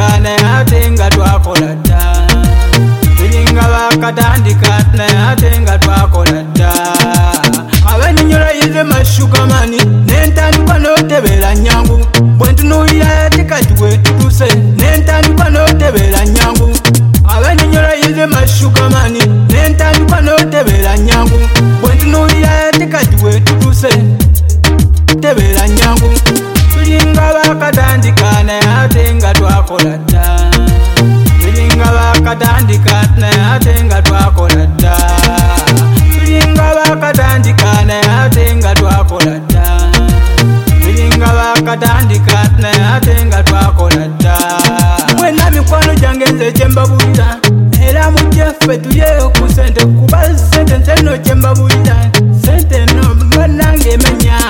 bakatandika naye ate nga twakola dda tulinga bakatandika naye ate nga twakola dda abennyonnyola yize mashugamani nentandikwa n'otebera nnyangu bwe ntunuulira tekati bwe tutuse nentandikwa n'otebera nnyangu abennyonnyola yize mashugamani nentandikwa n'otebera nnyangu bwe ntunuulira tekati bwe tutuse tebera nnyangu tulinga bakatandika naye ate nga twakola dda tulinga bakatandika naye ate nga twakola dda tulinga bakatandika naye ate nga twakola dda tulinga bakatandika naye ate nga twakola dda mwena mikwano gyange nze kyembabulira era mujjaffe tulyeyo ku sente kuba sente nze nno kyembabulira sente nno bannange emenya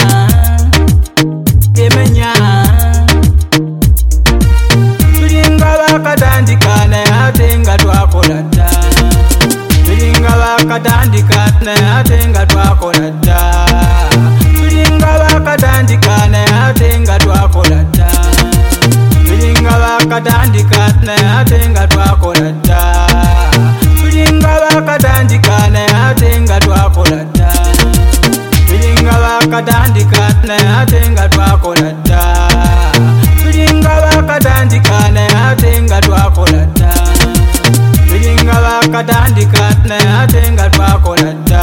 tulinga bakatandika naye ate nga twakola dda tulinga bakatandika naye ate nga twakola dda tulinga bakatandika naye ate nga twakola dda tulinga bakatandika naye ate nga twakola dda tulinga bakatandika naye ate nga twakola dda tulinga bakatandika naye ate nga twakola dda tulinga bakatandika naye ate nga twakola dda tulinga bakatandika naye ate nga twakola dda.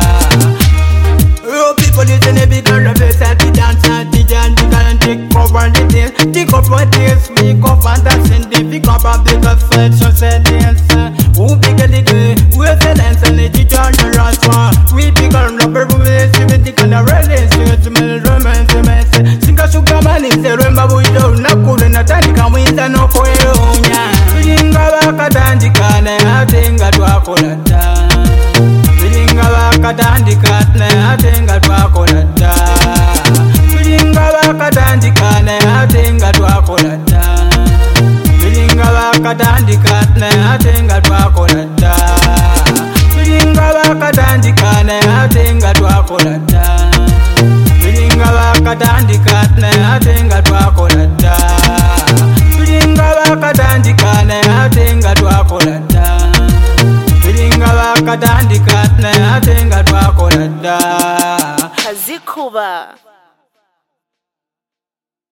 Oh, people listen to big girl, face at the dance at the jam, you can take over the dance, take up what this week of and that's in the pick up a big affection sentence. Who big a little, who is the dance and the teacher on the last one. We big girl, rubber, who is the big and the release, to me romance, sing a sugar man is the remember we don't know, couldn't attend, can we no for you. Tulinga bakatandika naye ate nga twakola dda tulinga bakatandika naye ate nga twakola dda tulinga bakatandika naye ate nga twakola dda tulinga bakatandika naye ate nga twakola dda tulinga bakatandika naye ate nga twakola dda tulinga bakatandika naye ate nga twakola dda tulinga bakatandika naye ate nga twakola dda tulinga bakatandika naye ate nga twakola dda Kazikuba.